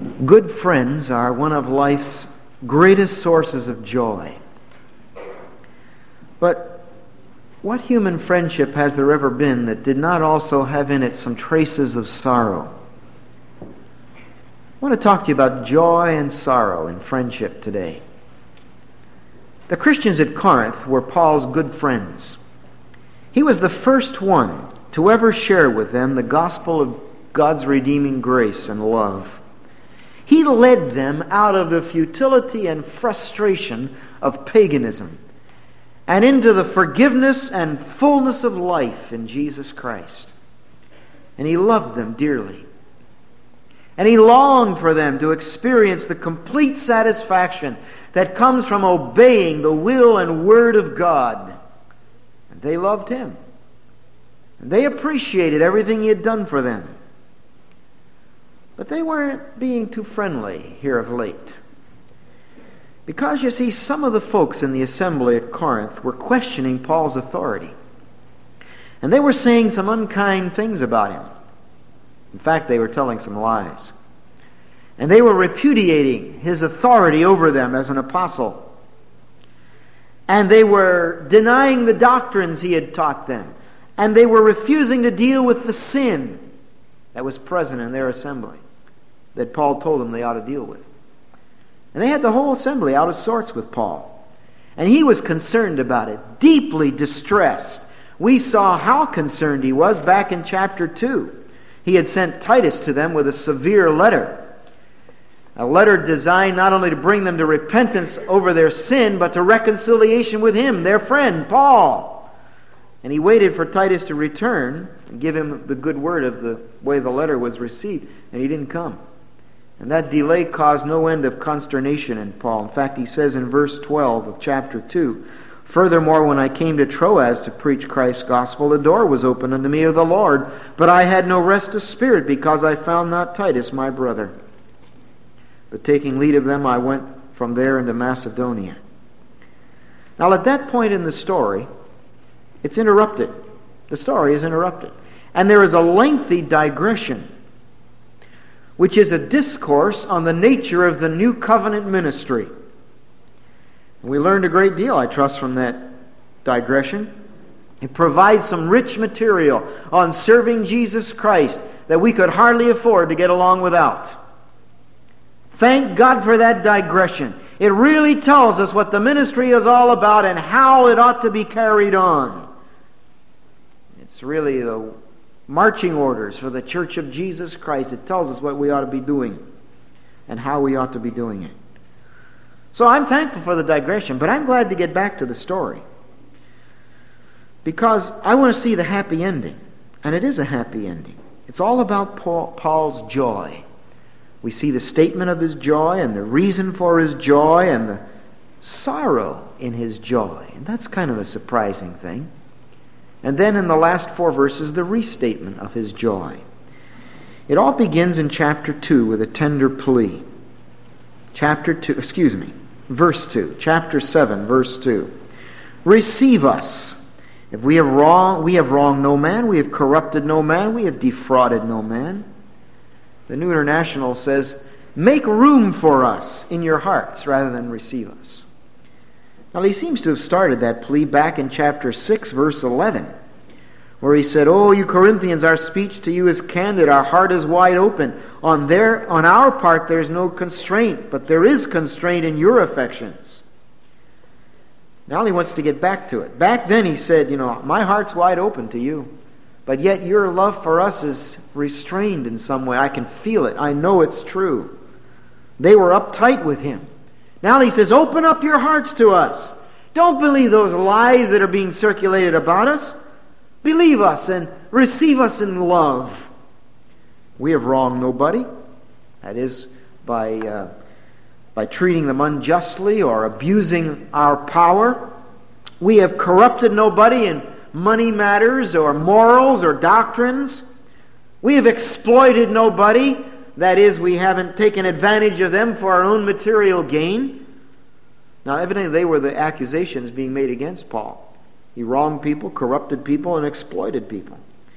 Good friends are one of life's greatest sources of joy. But what human friendship has there ever been that did not also have in it some traces of sorrow? I want to talk to you about joy and sorrow in friendship today. The Christians at Corinth were Paul's good friends. He was the first one to ever share with them the gospel of God's redeeming grace and love. He led them out of the futility and frustration of paganism and into the forgiveness and fullness of life in Jesus Christ. And he loved them dearly. And he longed for them to experience the complete satisfaction that comes from obeying the will and word of God. And they loved him. And they appreciated everything he had done for them. But they weren't being too friendly here of late. Because, you see, some of the folks in the assembly at Corinth were questioning Paul's authority. And they were saying some unkind things about him. In fact, they were telling some lies. And they were repudiating his authority over them as an apostle. And they were denying the doctrines he had taught them. And they were refusing to deal with the sin that was present in their assembly that Paul told them they ought to deal with. And they had the whole assembly out of sorts with Paul. And he was concerned about it, deeply distressed. We saw how concerned he was back in chapter 2. He had sent Titus to them with a severe letter. A letter designed not only to bring them to repentance over their sin, but to reconciliation with him, their friend, Paul. And he waited for Titus to return and give him the good word of the way the letter was received, and he didn't come. And that delay caused no end of consternation in Paul. In fact, he says in verse 12 of chapter 2, "Furthermore, when I came to Troas to preach Christ's gospel, the door was opened unto me of the Lord, but I had no rest of spirit, because I found not Titus my brother. But taking leave of them, I went from there into Macedonia." Now, at that point in the story, it's interrupted. The story is interrupted. And there is a lengthy digression, which is a discourse on the nature of the new covenant ministry. We learned a great deal, I trust, from that digression. It provides some rich material on serving Jesus Christ that we could hardly afford to get along without. Thank God for that digression. It really tells us what the ministry is all about and how it ought to be carried on. It's really the marching orders for the Church of Jesus Christ. It tells us what we ought to be doing and how we ought to be doing it. So I'm thankful for the digression, but I'm glad to get back to the story, because I want to see the happy ending. And it is a happy ending. It's all about Paul's joy. We see the statement of his joy and the reason for his joy and the sorrow in his joy. And that's kind of a surprising thing. And then in the last 4 verses, the restatement of his joy. It all begins in chapter 2 with a tender plea. Verse 2. Chapter 7, verse 2. "Receive us. If we have wronged no man, we have corrupted no man, we have defrauded no man." The New International says, "Make room for us in your hearts rather than receive us." Now, he seems to have started that plea back in chapter 6, verse 11, where he said, "Oh, you Corinthians, our speech to you is candid, our heart is wide open. On our part there's no constraint, but there is constraint in your affections." Now he wants to get back to it. Back then he said, "My heart's wide open to you, but yet your love for us is restrained in some way. I can feel it. I know it's true." They were uptight with him. Now he says, "Open up your hearts to us. Don't believe those lies that are being circulated about us. Believe us and receive us in love. We have wronged nobody." That is, by treating them unjustly or abusing our power. "We have corrupted nobody in money matters or morals or doctrines. We have exploited nobody. That is, we haven't taken advantage of them for our own material gain." Now, evidently they were the accusations being made against Paul. He wronged people, corrupted people, and exploited people.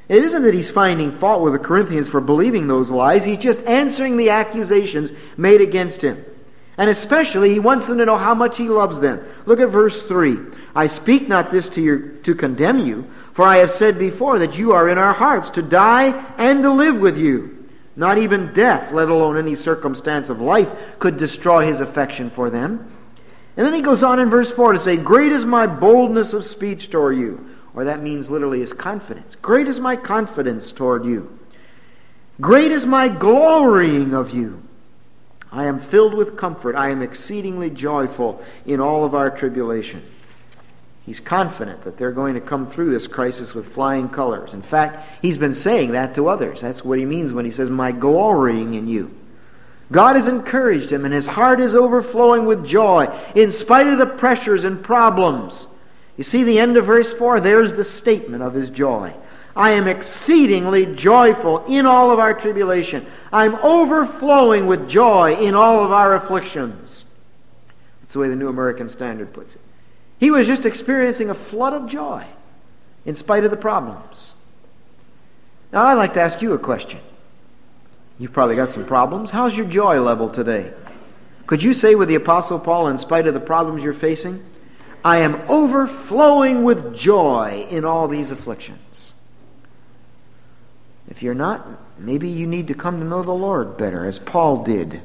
It isn't that he's finding fault with the Corinthians for believing those lies. He's just answering the accusations made against him. And especially, he wants them to know how much he loves them. Look at verse 3. I speak not this to condemn you, for I have said before that you are in our hearts, to die and to live with you. Not even death, let alone any circumstance of life, could destroy his affection for them. And then he goes on in verse 4 to say, great is my boldness of speech toward you. Or that means literally his confidence. Great is my confidence toward you. Great is my glorying of you. I am filled with comfort. I am exceedingly joyful in all of our tribulation. He's confident that they're going to come through this crisis with flying colors. In fact, he's been saying that to others. That's what he means when he says, my glorying in you. God has encouraged him, and his heart is overflowing with joy in spite of the pressures and problems. You see the end of verse 4? There's the statement of his joy. I am exceedingly joyful in all of our tribulation. I'm overflowing with joy in all of our afflictions. That's the way the New American Standard puts it. He was just experiencing a flood of joy in spite of the problems. Now I'd like to ask you a question. You've probably got some problems. How's your joy level today? Could you say with the Apostle Paul, in spite of the problems you're facing, I am overflowing with joy in all these afflictions? If you're not, maybe you need to come to know the Lord better, as Paul did.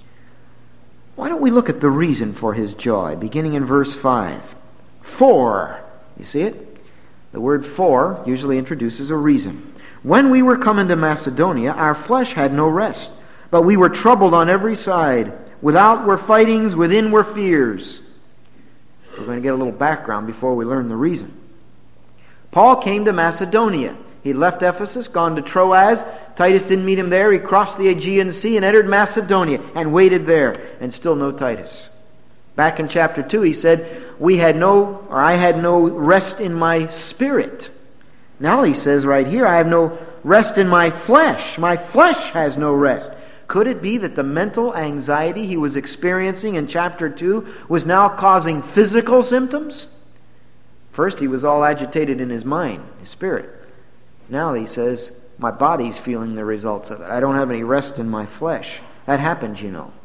Why don't we look at the reason for his joy, beginning in verse 5. For, you see it? The word for usually introduces a reason. When we were come into Macedonia, our flesh had no rest, but we were troubled on every side. Without were fightings, within were fears. We're going to get a little background before we learn the reason. Paul came to Macedonia. He left Ephesus, gone to Troas. Titus didn't meet him there. He crossed the Aegean Sea and entered Macedonia and waited there, and still no Titus. Back in chapter 2 he said, I had no rest in my spirit. Now he says right here, I have no rest in my flesh. My flesh has no rest. Could it be that the mental anxiety he was experiencing in chapter 2 was now causing physical symptoms? First, he was all agitated in his mind, his spirit. Now he says, my body's feeling the results of it. I don't have any rest in my flesh. That happens, you know.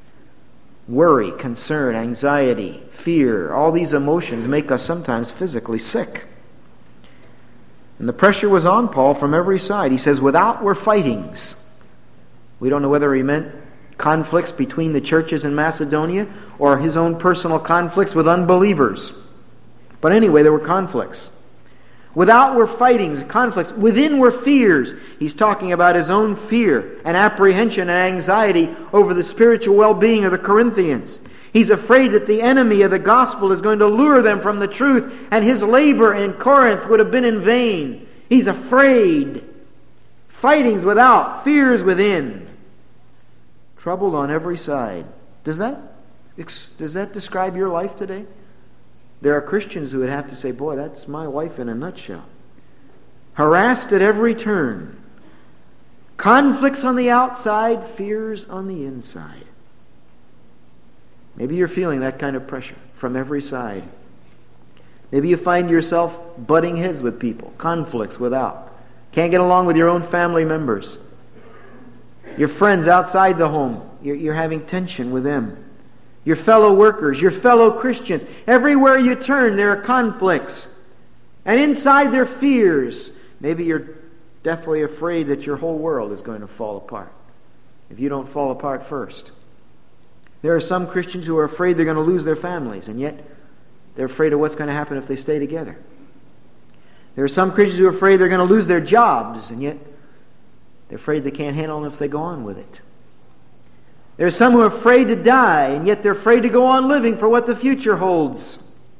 Worry, concern, anxiety, fear, all these emotions make us sometimes physically sick. And the pressure was on Paul from every side. He says, without were fightings. We don't know whether he meant conflicts between the churches in Macedonia or his own personal conflicts with unbelievers. But anyway, there were conflicts. Without were fightings, conflicts. Within were fears. He's talking about his own fear and apprehension and anxiety over the spiritual well-being of the Corinthians. He's afraid that the enemy of the gospel is going to lure them from the truth, and his labor in Corinth would have been in vain. He's afraid. Fightings without, fears within. Troubled on every side. Does that describe your life today? There are Christians who would have to say, boy, that's my life in a nutshell. Harassed at every turn. Conflicts on the outside, fears on the inside. Maybe you're feeling that kind of pressure from every side. Maybe you find yourself butting heads with people, conflicts without. Can't get along with your own family members. Your friends outside the home, you're having tension with them. Your fellow workers, your fellow Christians. Everywhere you turn, there are conflicts. And inside there are fears. Maybe you're deathly afraid that your whole world is going to fall apart if you don't fall apart first. There are some Christians who are afraid they're going to lose their families, and yet they're afraid of what's going to happen if they stay together. There are some Christians who are afraid they're going to lose their jobs, and yet they're afraid they can't handle them if they go on with it. There are some who are afraid to die, and yet they're afraid to go on living for what the future holds.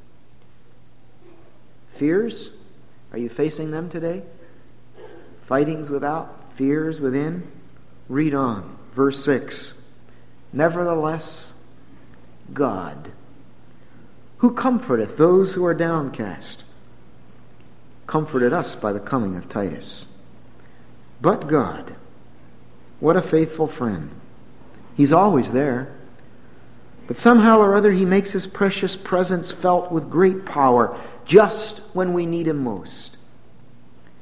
Fears? Are you facing them today? Fightings without, fears within? Read on. Verse 6. Nevertheless, God, who comforteth those who are downcast, comforted us by the coming of Titus. But God, what a faithful friend. He's always there. But somehow or other he makes his precious presence felt with great power just when we need him most.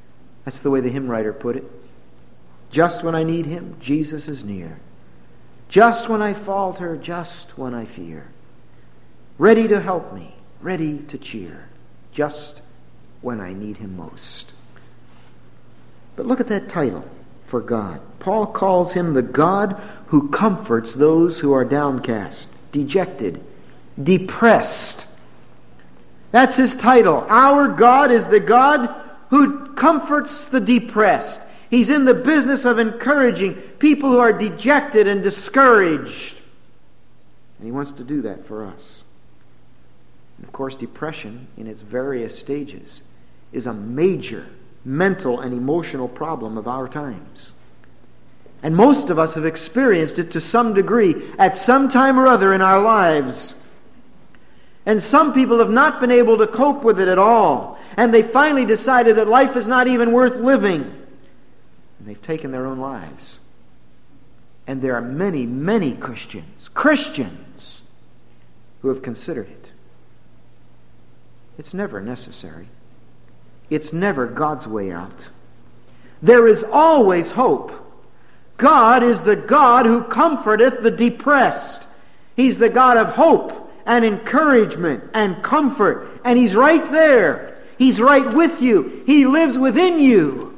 That's the way the hymn writer put it. Just when I need Him, Jesus is near. Just when I falter, just when I fear. Ready to help me, ready to cheer. Just when I need Him most. But look at that title for God. Paul calls Him the God who comforts those who are downcast, dejected, depressed. That's His title. Our God is the God who comforts the depressed. He's in the business of encouraging people who are dejected and discouraged. And He wants to do that for us. And of course, depression in its various stages is a major mental and emotional problem of our times. And most of us have experienced it to some degree at some time or other in our lives. And some people have not been able to cope with it at all. And they finally decided that life is not even worth living. And they've taken their own lives. And there are many, many Christians who have considered it. It's never necessary. It's never God's way out. There is always hope. God is the God who comforteth the depressed. He's the God of hope and encouragement and comfort. And He's right there. He's right with you. He lives within you.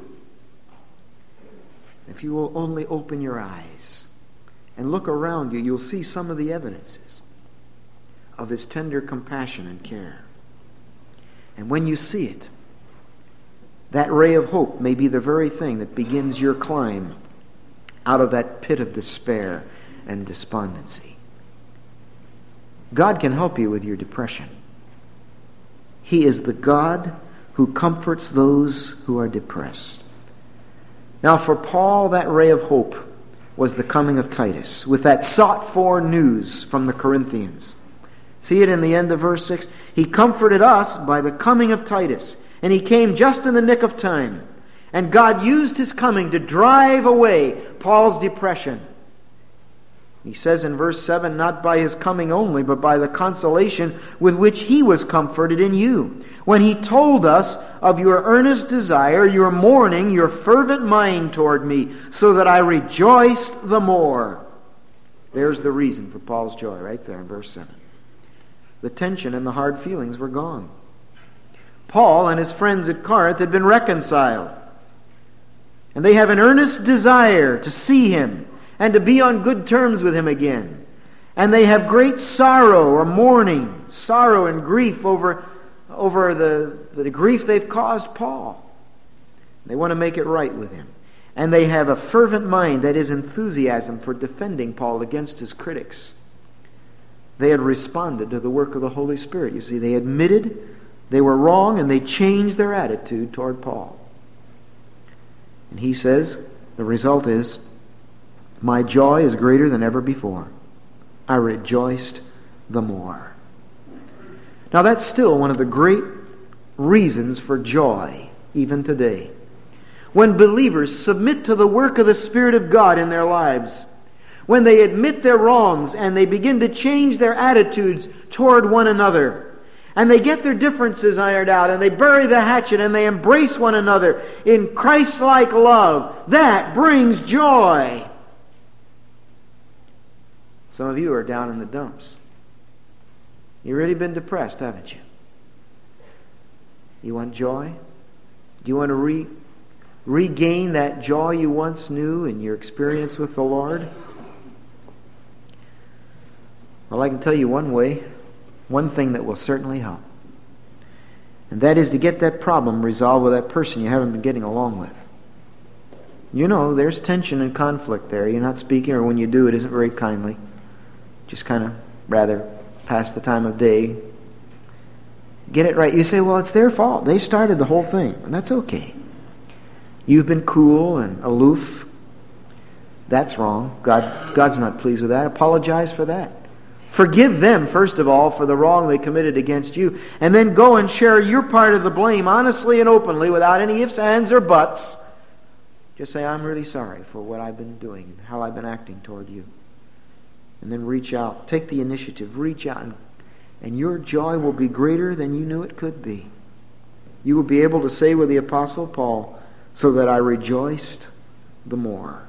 If you will only open your eyes and look around you, you'll see some of the evidences of His tender compassion and care. And when you see it, that ray of hope may be the very thing that begins your climb out of that pit of despair and despondency. God can help you with your depression. He is the God who comforts those who are depressed. Now for Paul, that ray of hope was the coming of Titus, with that sought-for news from the Corinthians. See it in the end of verse 6? He comforted us by the coming of Titus, and he came just in the nick of time. And God used his coming to drive away Paul's depression. He says in verse 7, not by his coming only, but by the consolation with which he was comforted in you, when he told us of your earnest desire, your mourning, your fervent mind toward me, so that I rejoiced the more. There's the reason for Paul's joy, right there in verse 7. The tension and the hard feelings were gone. Paul and his friends at Corinth had been reconciled. And they have an earnest desire to see him and to be on good terms with him again. And they have great sorrow or mourning, sorrow and grief over the grief they've caused Paul. They want to make it right with him. And they have a fervent mind, that is enthusiasm for defending Paul against his critics. They had responded to the work of the Holy Spirit. You see, they admitted they were wrong and they changed their attitude toward Paul. And he says, the result is, my joy is greater than ever before. I rejoiced the more. Now that's still one of the great reasons for joy, even today. When believers submit to the work of the Spirit of God in their lives, when they admit their wrongs and they begin to change their attitudes toward one another, and they get their differences ironed out, and they bury the hatchet, and they embrace one another in Christ-like love, that brings joy. Some of you are down in the dumps. You've really been depressed, haven't you? You want joy? Do you want to regain that joy you once knew in your experience with the Lord? Well, I can tell you one way, one thing that will certainly help. And that is to get that problem resolved with that person you haven't been getting along with. You know, there's tension and conflict there. You're not speaking, or when you do, it isn't very kindly. Just kind of rather pass the time of day. Get it right. You say, well, it's their fault. They started the whole thing. And that's okay. You've been cool and aloof. That's wrong. God's not pleased with that. Apologize for that. Forgive them, first of all, for the wrong they committed against you. And then go and share your part of the blame honestly and openly without any ifs, ands, or buts. Just say, I'm really sorry for what I've been doing and how I've been acting toward you. And then reach out. Take the initiative. Reach out. And your joy will be greater than you knew it could be. You will be able to say with the Apostle Paul, so that I rejoiced the more.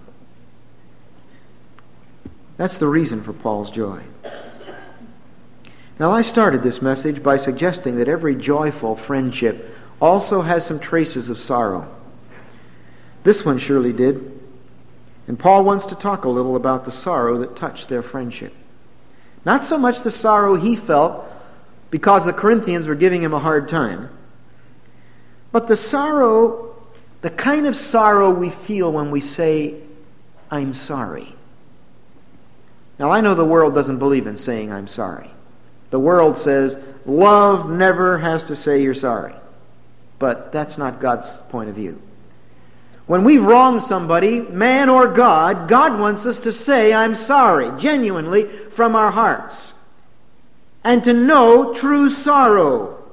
That's the reason for Paul's joy. Now, I started this message by suggesting that every joyful friendship also has some traces of sorrow. This one surely did. And Paul wants to talk a little about the sorrow that touched their friendship. Not so much the sorrow he felt because the Corinthians were giving him a hard time, but the sorrow, the kind of sorrow we feel when we say, I'm sorry. Now, I know the world doesn't believe in saying I'm sorry. The world says, love never has to say you're sorry. But that's not God's point of view. When we've wronged somebody, man or God, God wants us to say, I'm sorry, genuinely from our hearts. And to know true sorrow.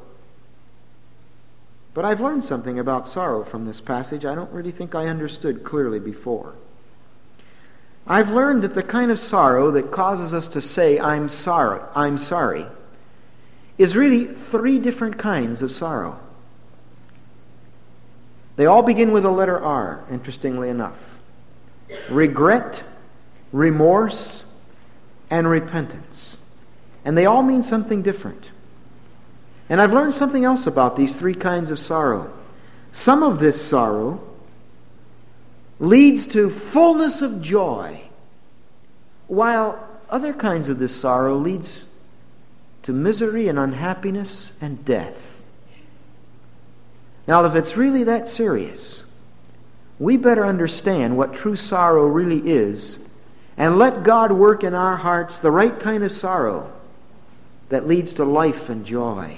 But I've learned something about sorrow from this passage I don't really think I understood clearly before. I've learned that the kind of sorrow that causes us to say, I'm sorry, is really three different kinds of sorrow. They all begin with the letter R, interestingly enough. Regret, remorse, and repentance. And they all mean something different. And I've learned something else about these three kinds of sorrow. Some of this sorrow leads to fullness of joy, while other kinds of this sorrow leads to misery and unhappiness and death. Now, if it's really that serious, we better understand what true sorrow really is and let God work in our hearts the right kind of sorrow that leads to life and joy.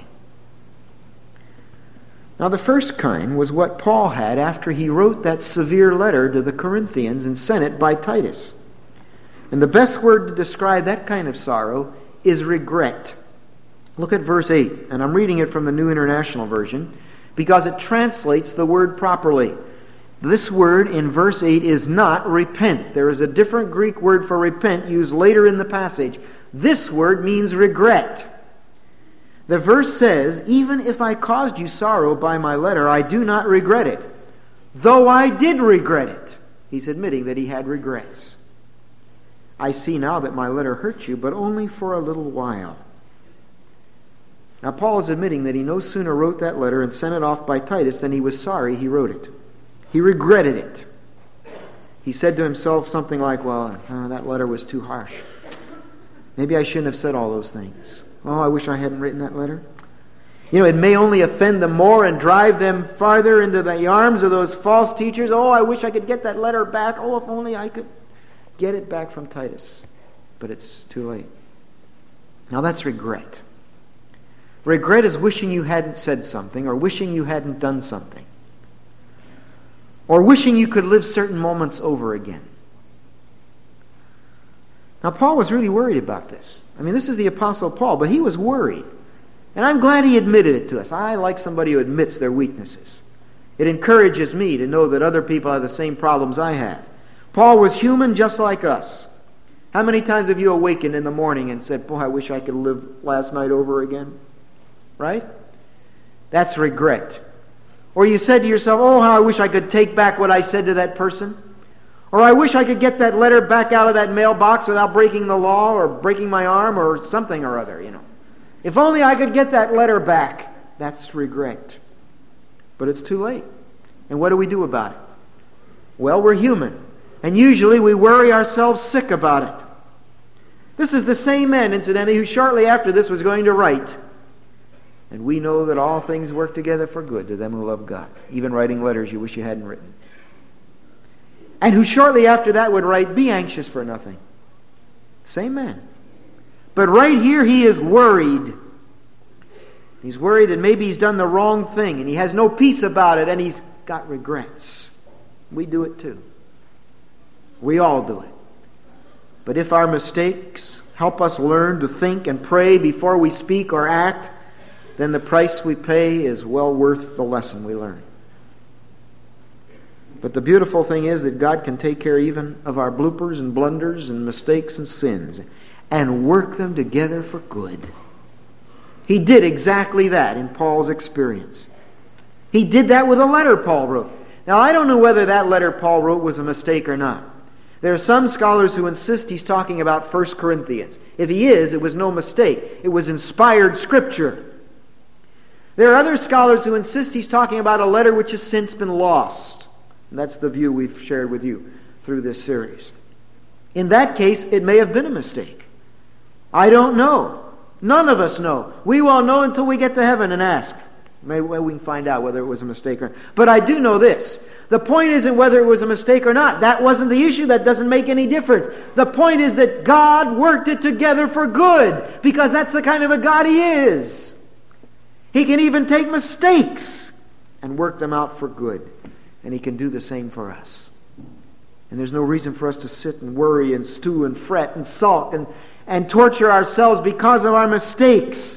Now, the first kind was what Paul had after he wrote that severe letter to the Corinthians and sent it by Titus. And the best word to describe that kind of sorrow is regret. Look at verse 8, and I'm reading it from the New International Version, because it translates the word properly. This word in verse 8 is not repent. There is a different Greek word for repent used later in the passage. This word means regret. The verse says, even if I caused you sorrow by my letter, I do not regret it. Though I did regret it. He's admitting that he had regrets. I see now that my letter hurt you, but only for a little while. Now, Paul is admitting that he no sooner wrote that letter and sent it off by Titus than he was sorry he wrote it. He regretted it. He said to himself something like, well, that letter was too harsh. Maybe I shouldn't have said all those things. Oh, I wish I hadn't written that letter. You know, it may only offend them more and drive them farther into the arms of those false teachers. Oh, I wish I could get that letter back. Oh, if only I could get it back from Titus. But it's too late. Now, that's regret. Regret is wishing you hadn't said something, or wishing you hadn't done something, or wishing you could live certain moments over again. Now, Paul was really worried about this. I mean, this is the Apostle Paul, but he was worried. And I'm glad he admitted it to us. I like somebody who admits their weaknesses. It encourages me to know that other people have the same problems I have. Paul was human just like us. How many times have you awakened in the morning and said, boy, I wish I could live last night over again? Right? That's regret. Or you said to yourself, oh, how I wish I could take back what I said to that person. Or I wish I could get that letter back out of that mailbox without breaking the law or breaking my arm or something or other, you know. If only I could get that letter back. That's regret. But it's too late. And what do we do about it? Well, we're human. And usually we worry ourselves sick about it. This is the same man, incidentally, who shortly after this was going to write, and we know that all things work together for good to them who love God. Even writing letters you wish you hadn't written. And who shortly after that would write, be anxious for nothing. Same man. But right here he is worried. He's worried that maybe he's done the wrong thing, and he has no peace about it, and he's got regrets. We do it too. We all do it. But if our mistakes help us learn to think and pray before we speak or act, then the price we pay is well worth the lesson we learn. But the beautiful thing is that God can take care even of our bloopers and blunders and mistakes and sins and work them together for good. He did exactly that in Paul's experience. He did that with a letter Paul wrote. Now, I don't know whether that letter Paul wrote was a mistake or not. There are some scholars who insist he's talking about 1 Corinthians. If he is, it was no mistake. It was inspired Scripture. There are other scholars who insist he's talking about a letter which has since been lost. And that's the view we've shared with you through this series. In that case, it may have been a mistake. I don't know. None of us know. We won't know until we get to heaven and ask. Maybe we can find out whether it was a mistake or not. But I do know this. The point isn't whether it was a mistake or not. That wasn't the issue. That doesn't make any difference. The point is that God worked it together for good, because that's the kind of a God He is. He can even take mistakes and work them out for good. And He can do the same for us. And there's no reason for us to sit and worry and stew and fret and sulk and torture ourselves because of our mistakes.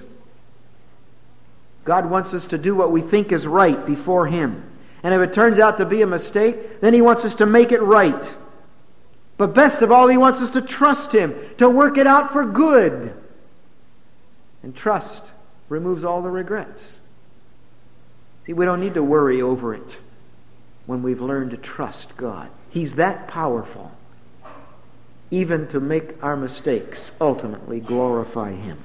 God wants us to do what we think is right before Him. And if it turns out to be a mistake, then He wants us to make it right. But best of all, He wants us to trust Him, to work it out for good. And trust removes all the regrets. See, we don't need to worry over it when we've learned to trust God. He's that powerful, even to make our mistakes ultimately glorify Him.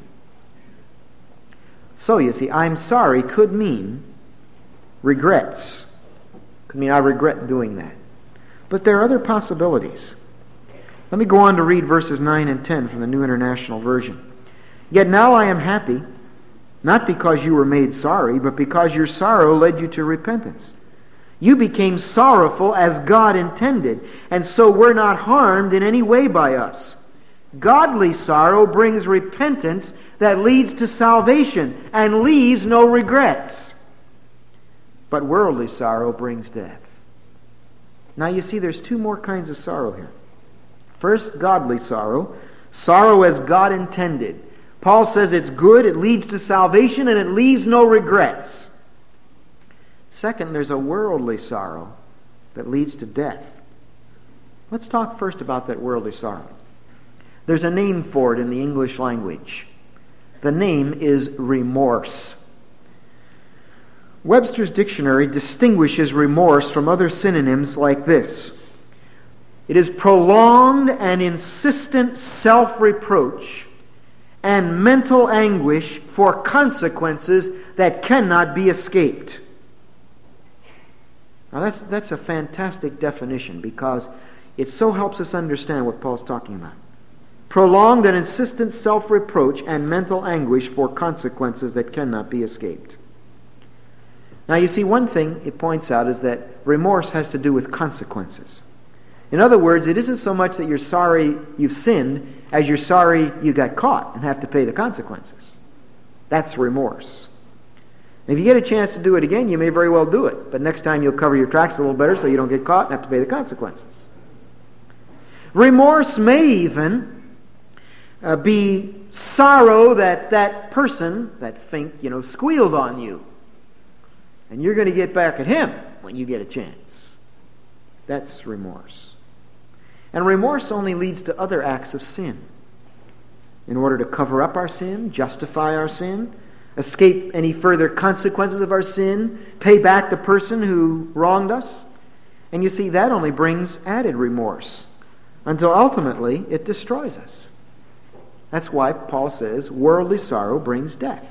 So, you see, I'm sorry could mean regrets. Could mean I regret doing that. But there are other possibilities. Let me go on to read verses 9 and 10 from the New International Version. Yet now I am happy, not because you were made sorry, but because your sorrow led you to repentance. You became sorrowful as God intended, and so were not harmed in any way by us. Godly sorrow brings repentance that leads to salvation and leaves no regrets. But worldly sorrow brings death. Now you see, there's two more kinds of sorrow here. First, godly sorrow. Sorrow as God intended. Paul says it's good, it leads to salvation, and it leaves no regrets. Second, there's a worldly sorrow that leads to death. Let's talk first about that worldly sorrow. There's a name for it in the English language. The name is remorse. Webster's dictionary distinguishes remorse from other synonyms like this. It is prolonged and insistent self-reproach and mental anguish for consequences that cannot be escaped. Now that's a fantastic definition, because it so helps us understand what Paul's talking about. Prolonged and insistent self-reproach and mental anguish for consequences that cannot be escaped. Now you see, one thing it points out is that remorse has to do with consequences. In other words, it isn't so much that you're sorry you've sinned as you're sorry you got caught and have to pay the consequences. That's remorse. And if you get a chance to do it again, you may very well do it. But next time you'll cover your tracks a little better so you don't get caught and have to pay the consequences. Remorse may even be sorrow that that person, that Fink, squealed on you. And you're going to get back at him when you get a chance. That's remorse. And remorse only leads to other acts of sin. In order to cover up our sin, justify our sin, escape any further consequences of our sin, pay back the person who wronged us. And you see, that only brings added remorse until ultimately it destroys us. That's why Paul says worldly sorrow brings death.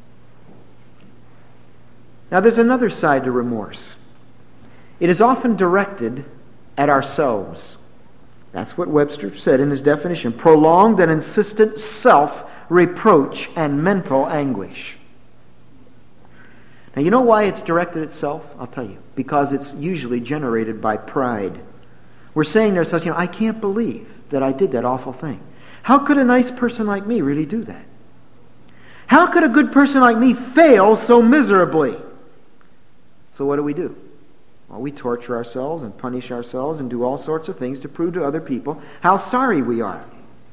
Now there's another side to remorse. It is often directed at ourselves. That's what Webster said in his definition. Prolonged and insistent self-reproach and mental anguish. Now you know why it's directed at itself? I'll tell you. Because it's usually generated by pride. We're saying to ourselves, I can't believe that I did that awful thing. How could a nice person like me really do that? How could a good person like me fail so miserably? So what do? Well, we torture ourselves and punish ourselves and do all sorts of things to prove to other people how sorry we are.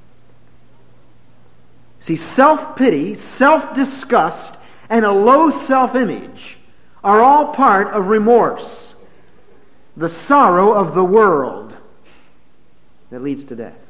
See, self-pity, self-disgust, and a low self-image are all part of remorse, the sorrow of the world that leads to death.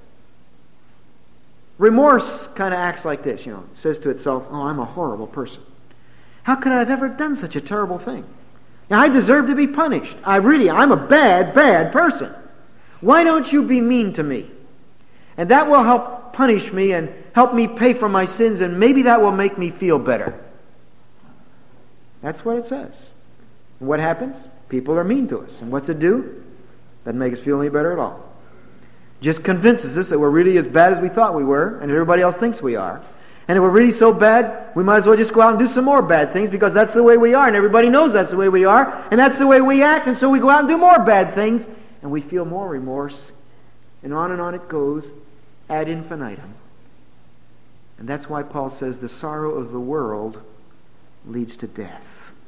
Remorse kind of acts like this, it says to itself, I'm a horrible person. How could I have ever done such a terrible thing? Now, I deserve to be punished. I'm a bad, bad person. Why don't you be mean to me? And that will help punish me and help me pay for my sins, and maybe that will make me feel better. That's what it says. And what happens? People are mean to us. And what's it do? Doesn't make us feel any better at all. Just convinces us that we're really as bad as we thought we were, and everybody else thinks we are. And if we're really so bad, we might as well just go out and do some more bad things, because that's the way we are, and everybody knows that's the way we are, and that's the way we act, and so we go out and do more bad things, and we feel more remorse, and on it goes ad infinitum. And that's why Paul says the sorrow of the world leads to death.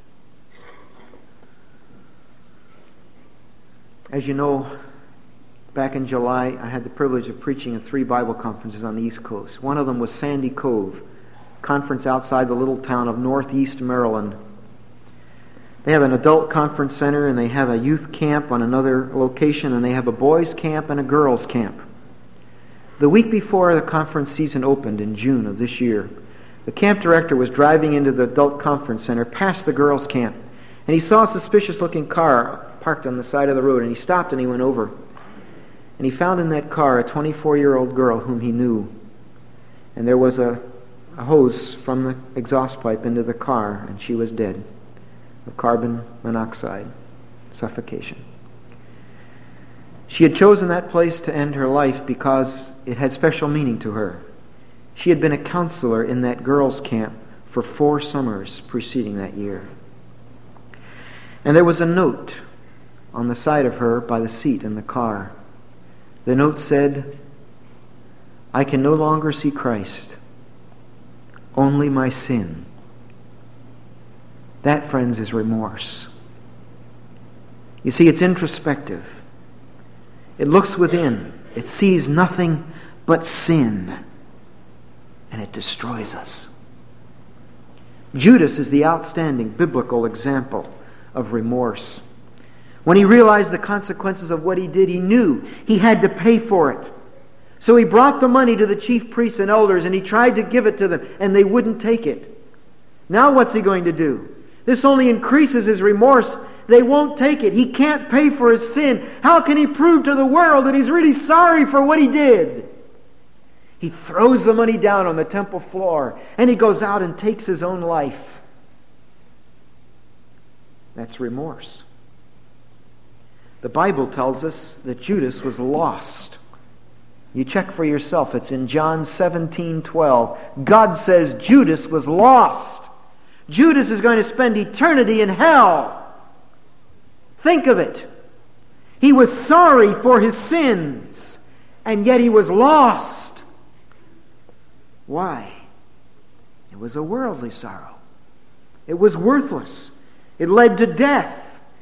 As you know, back in July, I had the privilege of preaching at 3 Bible conferences on the East Coast. One of them was Sandy Cove, conference outside the little town of Northeast Maryland. They have an adult conference center, and they have a youth camp on another location, and they have a boys' camp and a girls' camp. The week before the conference season opened in June of this year, the camp director was driving into the adult conference center past the girls' camp, and he saw a suspicious-looking car parked on the side of the road, and he stopped and he went over. And he found in that car a 24-year-old girl whom he knew. And there was a hose from the exhaust pipe into the car, and she was dead of carbon monoxide suffocation. She had chosen that place to end her life because it had special meaning to her. She had been a counselor in that girls' camp for 4 summers preceding that year. And there was a note on the side of her by the seat in the car. The note said, "I can no longer see Christ, only my sin." That, friends, is remorse. You see, it's introspective. It looks within. It sees nothing but sin, and it destroys us. Judas is the outstanding biblical example of remorse. When he realized the consequences of what he did, he knew he had to pay for it. So he brought the money to the chief priests and elders, and he tried to give it to them, and they wouldn't take it. Now what's he going to do? This only increases his remorse. They won't take it. He can't pay for his sin. How can he prove to the world that he's really sorry for what he did? He throws the money down on the temple floor, and he goes out and takes his own life. That's remorse. The Bible tells us that Judas was lost. You check for yourself. It's in John 17:12. God says Judas was lost. Judas is going to spend eternity in hell. Think of it. He was sorry for his sins, and yet he was lost. Why? It was a worldly sorrow. It was worthless. It led to death.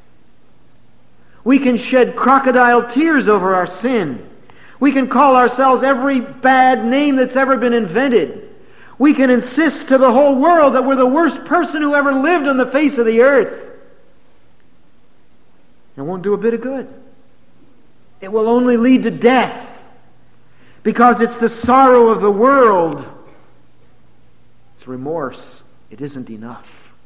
We can shed crocodile tears over our sin. We can call ourselves every bad name that's ever been invented. We can insist to the whole world that we're the worst person who ever lived on the face of the earth. It won't do a bit of good. It will only lead to death, because it's the sorrow of the world. It's remorse. It isn't enough.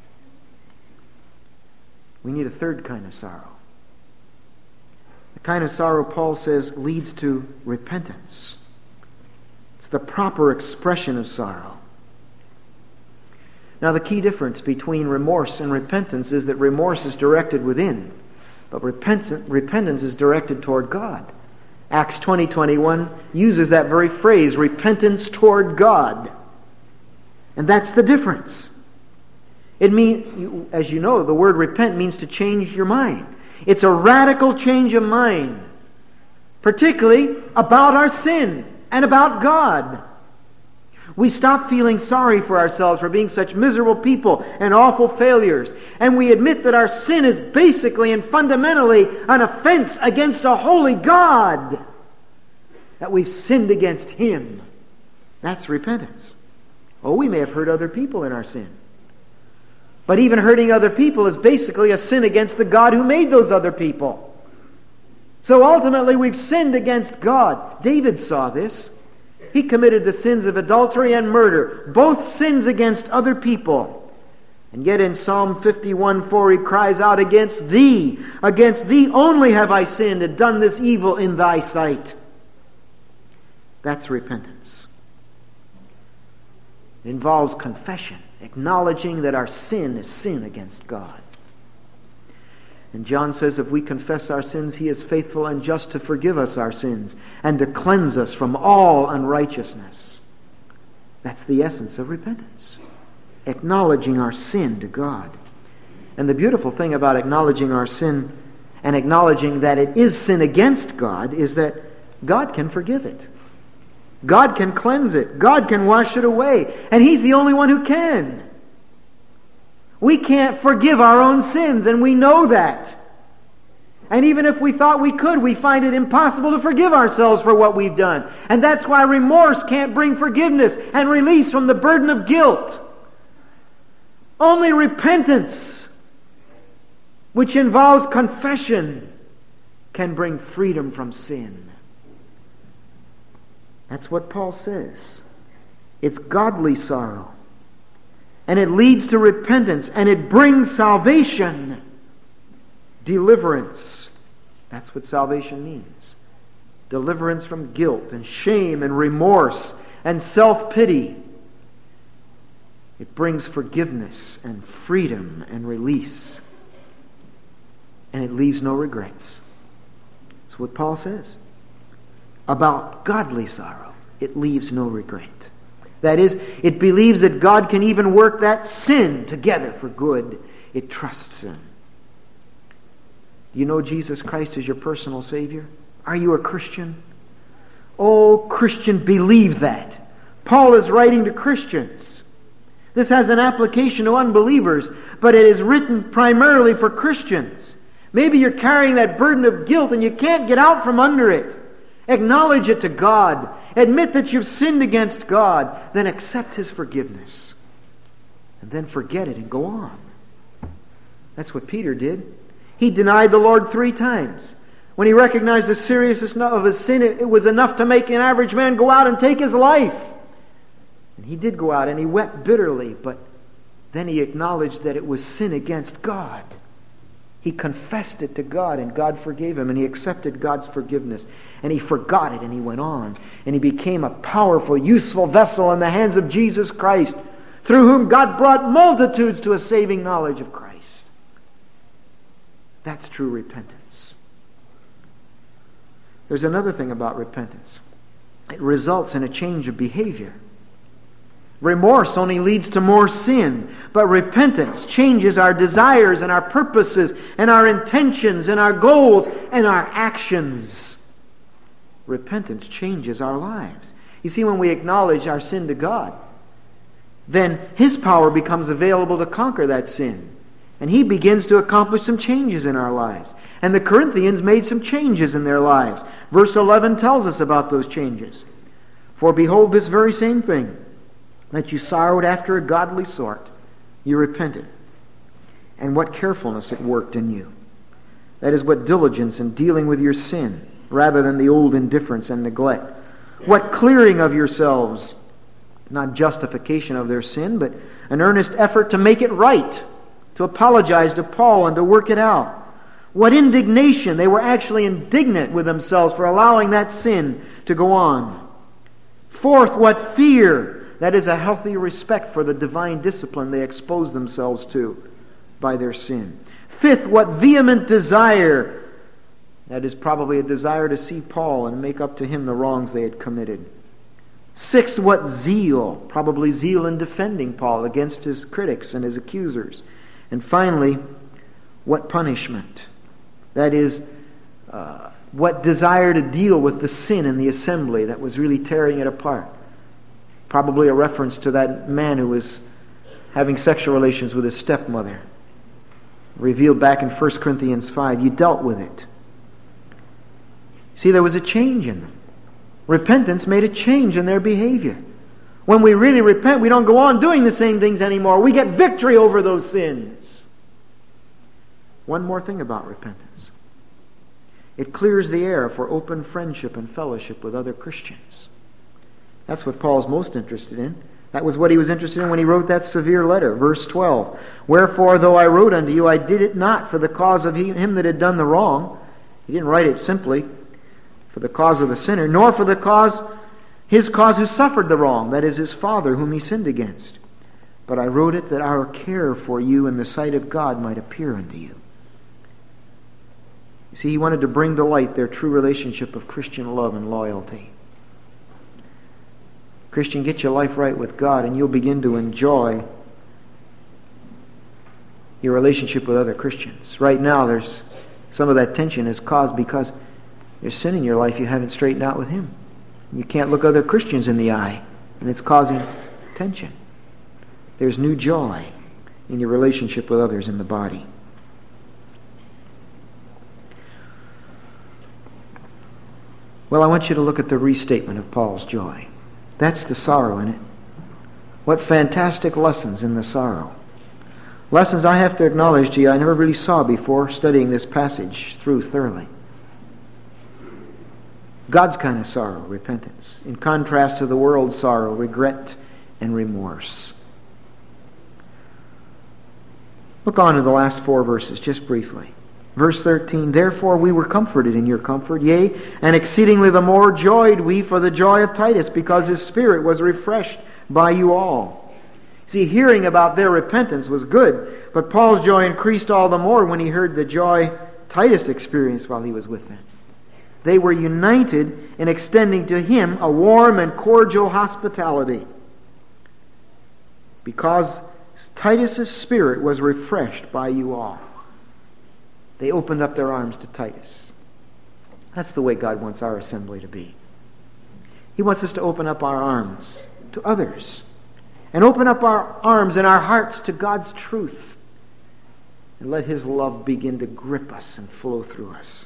We need a third kind of sorrow. The kind of sorrow, Paul says, leads to repentance. It's the proper expression of sorrow. Now, the key difference between remorse and repentance is that remorse is directed within, but repentance is directed toward God. Acts 20:21 uses that very phrase, repentance toward God. And that's the difference. It means, as you know, the word repent means to change your mind. It's a radical change of mind, particularly about our sin and about God. We stop feeling sorry for ourselves for being such miserable people and awful failures, and we admit that our sin is basically and fundamentally an offense against a holy God, that we've sinned against Him. That's repentance. Oh, we may have hurt other people in our sin, but even hurting other people is basically a sin against the God who made those other people. So ultimately we've sinned against God. David saw this. He committed the sins of adultery and murder, both sins against other people. And yet in Psalm 51:4 he cries out, against thee only have I sinned and done this evil in thy sight. That's repentance. It involves confession, acknowledging that our sin is sin against God. And John says if we confess our sins, he is faithful and just to forgive us our sins and to cleanse us from all unrighteousness. That's the essence of repentance. Acknowledging our sin to God. And the beautiful thing about acknowledging our sin and acknowledging that it is sin against God is that God can forgive it. God can cleanse it. God can wash it away. And He's the only one who can. We can't forgive our own sins, and we know that. And even if we thought we could, we find it impossible to forgive ourselves for what we've done. And that's why remorse can't bring forgiveness and release from the burden of guilt. Only repentance, which involves confession, can bring freedom from sin. That's what Paul says. It's godly sorrow. And it leads to repentance. And it brings salvation. Deliverance. That's what salvation means. Deliverance from guilt and shame and remorse and self-pity. It brings forgiveness and freedom and release. And it leaves no regrets. That's what Paul says. About godly sorrow, it leaves no regret. That is, it believes that God can even work that sin together for good. It trusts Him. Do you know Jesus Christ is your personal Savior? Are you a Christian? Oh, Christian, believe that. Paul is writing to Christians. This has an application to unbelievers, but it is written primarily for Christians. Maybe you're carrying that burden of guilt and you can't get out from under it. Acknowledge it to God. Admit that you've sinned against God. Then accept His forgiveness. And then forget it and go on. That's what Peter did. He denied the Lord 3 times. When he recognized the seriousness of his sin, it was enough to make an average man go out and take his life. And he did go out and he wept bitterly, but then he acknowledged that it was sin against God. He confessed it to God, and God forgave him, and he accepted God's forgiveness. And he forgot it, and he went on. And he became a powerful, useful vessel in the hands of Jesus Christ, through whom God brought multitudes to a saving knowledge of Christ. That's true repentance. There's another thing about repentance. It results in a change of behavior. Remorse only leads to more sin, but repentance changes our desires and our purposes and our intentions and our goals and our actions. Repentance changes our lives. You see, when we acknowledge our sin to God, then His power becomes available to conquer that sin. And He begins to accomplish some changes in our lives. And the Corinthians made some changes in their lives. Verse 11 tells us about those changes. For behold, this very same thing, that you sorrowed after a godly sort, you repented. And what carefulness it worked in you. That is, what diligence in dealing with your sin, rather than the old indifference and neglect. What clearing of yourselves, not justification of their sin, but an earnest effort to make it right, to apologize to Paul and to work it out. What indignation. They were actually indignant with themselves for allowing that sin to go on. Fourth, what fear. That is a healthy respect for the divine discipline they expose themselves to by their sin. Fifth, what vehement desire. That is probably a desire to see Paul and make up to him the wrongs they had committed. Sixth, what zeal. Probably zeal in defending Paul against his critics and his accusers. And finally, what punishment. That is, what desire to deal with the sin in the assembly that was really tearing it apart. Probably a reference to that man who was having sexual relations with his stepmother. Revealed back in 1 Corinthians 5. You dealt with it. See, there was a change in them. Repentance made a change in their behavior. When we really repent, we don't go on doing the same things anymore. We get victory over those sins. One more thing about repentance. It clears the air for open friendship and fellowship with other Christians. That's what Paul's most interested in. That was what he was interested in when he wrote that severe letter. Verse 12. Wherefore, though I wrote unto you, I did it not for the cause of him that had done the wrong. He didn't write it simply for the cause of the sinner, nor for his cause who suffered the wrong, that is, his father whom he sinned against. But I wrote it that our care for you in the sight of God might appear unto you. You see, he wanted to bring to light their true relationship of Christian love and loyalty. Christian, get your life right with God and you'll begin to enjoy your relationship with other Christians. Right now, there's some of that tension is caused because there's sin in your life you haven't straightened out with Him. You can't look other Christians in the eye, and it's causing tension. There's new joy in your relationship with others in the body. Well, I want you to look at the restatement of Paul's joy. That's the sorrow in it. What fantastic lessons in the sorrow. Lessons I have to acknowledge to you I never really saw before studying this passage through thoroughly. God's kind of sorrow, repentance, in contrast to the world's sorrow, regret and remorse. Look on to the last 4 verses just briefly. Verse 13, Therefore we were comforted in your comfort, yea, and exceedingly the more joyed we for the joy of Titus, because his spirit was refreshed by you all. See, hearing about their repentance was good, but Paul's joy increased all the more when he heard the joy Titus experienced while he was with them. They were united in extending to him a warm and cordial hospitality, because Titus's spirit was refreshed by you all. They opened up their arms to Titus. That's the way God wants our assembly to be. He wants us to open up our arms to others and open up our arms and our hearts to God's truth and let His love begin to grip us and flow through us.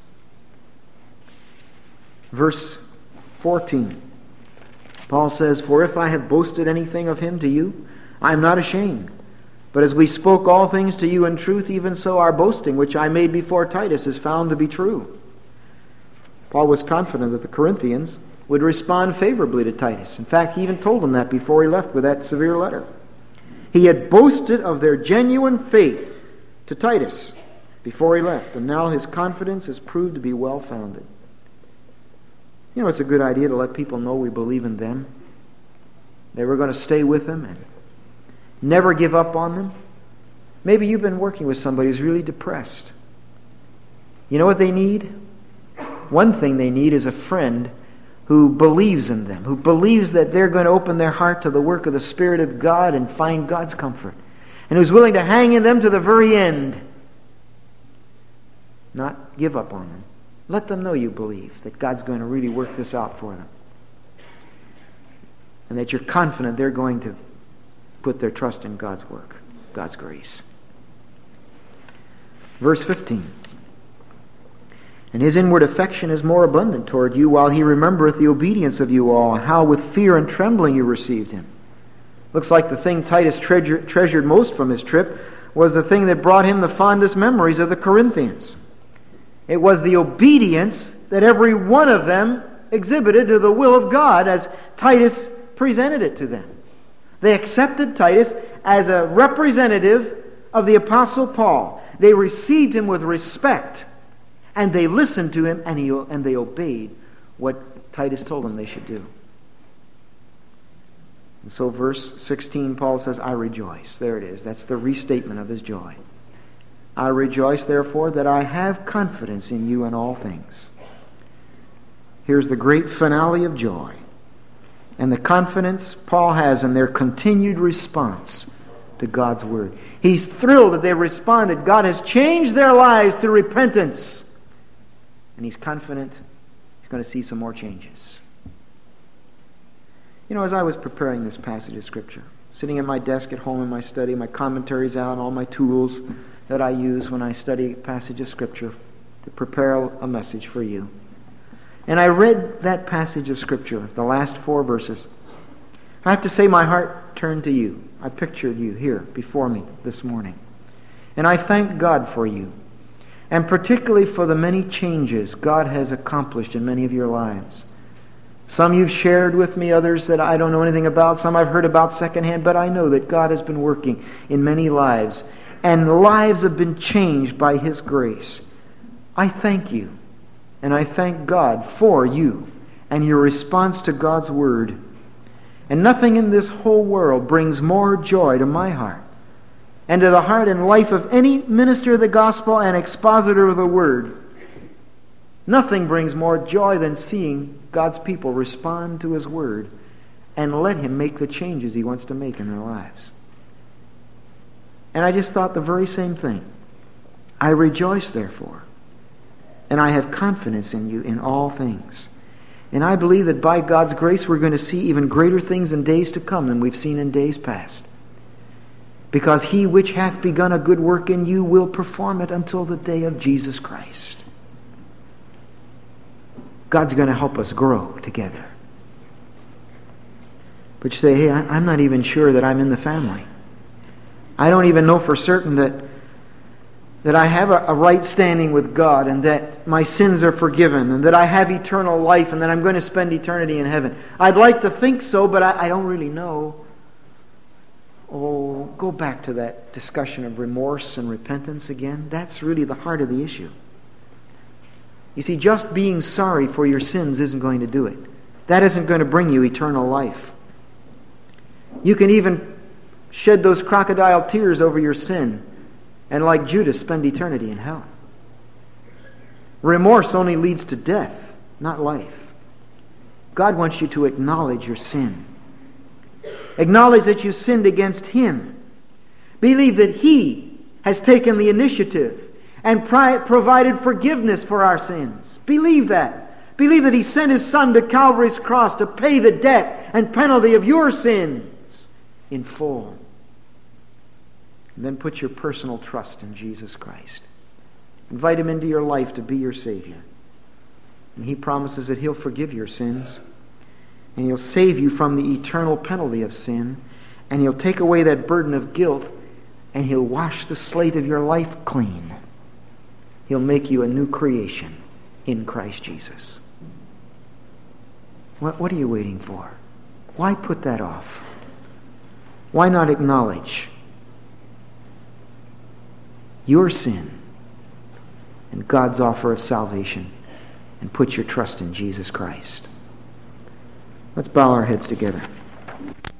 Verse 14, Paul says, For if I have boasted anything of him to you, I am not ashamed. But as we spoke all things to you in truth, even so our boasting, which I made before Titus, is found to be true. Paul was confident that the Corinthians would respond favorably to Titus. In fact, he even told them that before he left with that severe letter. He had boasted of their genuine faith to Titus before he left, and now his confidence has proved to be well-founded. You know, it's a good idea to let people know we believe in them. They were going to stay with them and never give up on them. Maybe you've been working with somebody who's really depressed. You know what they need? One thing they need is a friend who believes in them, who believes that they're going to open their heart to the work of the Spirit of God and find God's comfort, and who's willing to hang in them to the very end. Not give up on them. Let them know you believe that God's going to really work this out for them, and that you're confident they're going to put their trust in God's work, God's grace. Verse 15. And his inward affection is more abundant toward you, while he remembereth the obedience of you all, and how with fear and trembling you received him. Looks like the thing Titus treasured most from his trip was the thing that brought him the fondest memories of the Corinthians. It was the obedience that every one of them exhibited to the will of God as Titus presented it to them. They accepted Titus as a representative of the Apostle Paul. They received him with respect, and they listened to him, and they obeyed what Titus told them they should do. And so verse 16, Paul says, I rejoice. There it is. That's the restatement of his joy. I rejoice, therefore, that I have confidence in you in all things. Here's the great finale of joy, and the confidence Paul has in their continued response to God's Word. He's thrilled that they've responded. God has changed their lives through repentance. And he's confident he's going to see some more changes. You know, as I was preparing this passage of Scripture, sitting at my desk at home in my study, my commentaries out, all my tools that I use when I study a passage of Scripture to prepare a message for you. And I read that passage of Scripture, the last 4 verses. I have to say my heart turned to you. I pictured you here before me this morning. And I thank God for you, and particularly for the many changes God has accomplished in many of your lives. Some you've shared with me, others that I don't know anything about, some I've heard about secondhand, but I know that God has been working in many lives, and lives have been changed by His grace. I thank you, and I thank God for you and your response to God's Word. And nothing in this whole world brings more joy to my heart and to the heart and life of any minister of the gospel and expositor of the Word. Nothing brings more joy than seeing God's people respond to His Word and let Him make the changes He wants to make in their lives. And I just thought the very same thing. I rejoice, therefore, and I have confidence in you in all things. And I believe that by God's grace we're going to see even greater things in days to come than we've seen in days past. Because He which hath begun a good work in you will perform it until the day of Jesus Christ. God's going to help us grow together. But you say, hey, I'm not even sure that I'm in the family. I don't even know for certain that I have a right standing with God, and that my sins are forgiven, and that I have eternal life, and that I'm going to spend eternity in heaven. I'd like to think so, but I don't really know. Oh, go back to that discussion of remorse and repentance again. That's really the heart of the issue. You see, just being sorry for your sins isn't going to do it. That isn't going to bring you eternal life. You can even shed those crocodile tears over your sin and, like Judas, spend eternity in hell. Remorse only leads to death, not life. God wants you to acknowledge your sin. Acknowledge that you sinned against Him. Believe that He has taken the initiative and provided forgiveness for our sins. Believe that. Believe that He sent His Son to Calvary's cross to pay the debt and penalty of your sins in full. And then put your personal trust in Jesus Christ. Invite Him into your life to be your Savior. And He promises that He'll forgive your sins, and He'll save you from the eternal penalty of sin, and He'll take away that burden of guilt, and He'll wash the slate of your life clean. He'll make you a new creation in Christ Jesus. What are you waiting for? Why put that off? Why not acknowledge your sin and God's offer of salvation and put your trust in Jesus Christ? Let's bow our heads together.